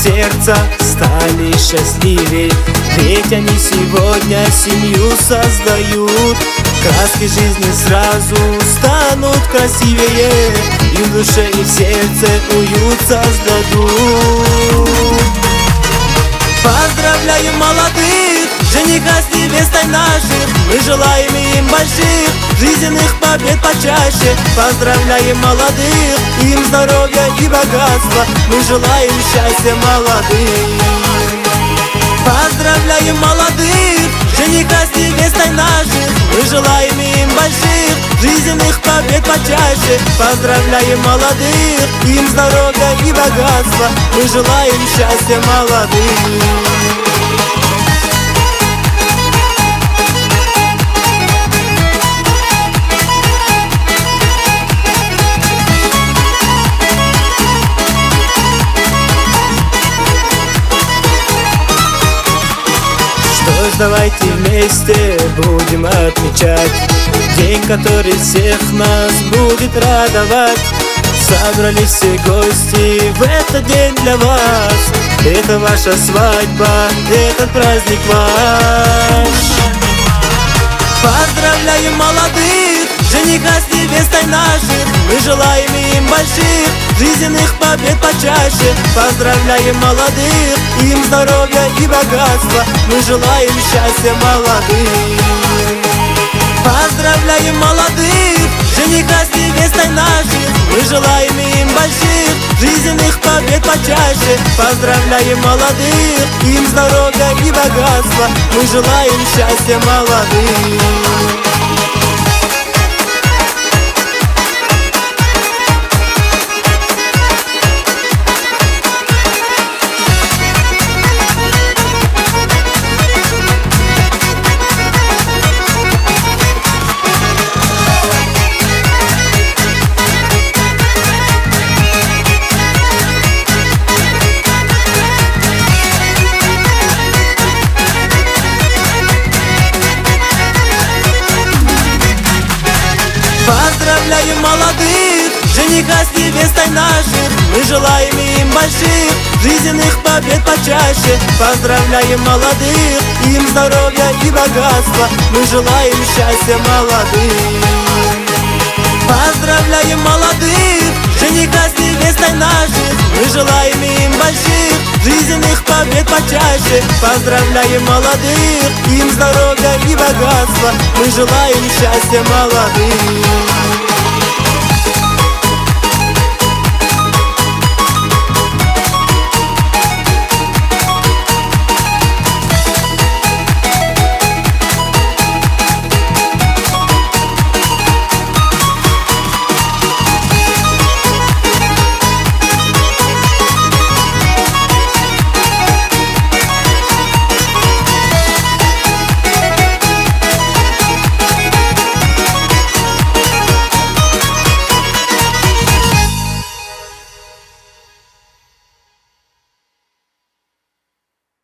сердца стали счастливее, ведь они сегодня семью создают. Краски жизни сразу станут красивее, и в душе, и в сердце уют создадут. Поздравляем молодых, жениха с невестой наших. Мы желаем им больших жизненных побед почаще. Поздравляем молодых, им здоровья и богатства. Мы желаем счастья молодым. Поздравляем молодых, жениха с невестой наших. Мы желаем им больших жизненных побед почаще. Поздравляем молодых, им здоровья и богатства. Мы желаем счастья молодым. Давайте вместе будем отмечать день, который всех нас будет радовать. Собрались все гости в этот день для вас. Это ваша свадьба, этот праздник ваш. Поздравляем молодых, жениха с невестой наших. Мы желаем им больших жизненных побед почаще. Поздравляем молодых, им здоровья и богатства. Мы желаем счастья молодым. Поздравляем молодых, жениха с невестой наших. Мы желаем им больших жизненных побед почаще. Поздравляем молодых, им здоровья и богатства. Мы желаем счастья молодым. Поздравляем молодых, жениха с невестой наших. Мы желаем им больших жизненных побед почаще. Поздравляем молодых, им здоровья и богатства. Мы желаем счастья молодым. Поздравляем молодых, жениха с невестой наших. Мы желаем им больших жизненных побед почаще. Поздравляем молодых, им здоровья и богатства. Мы желаем счастья молодым.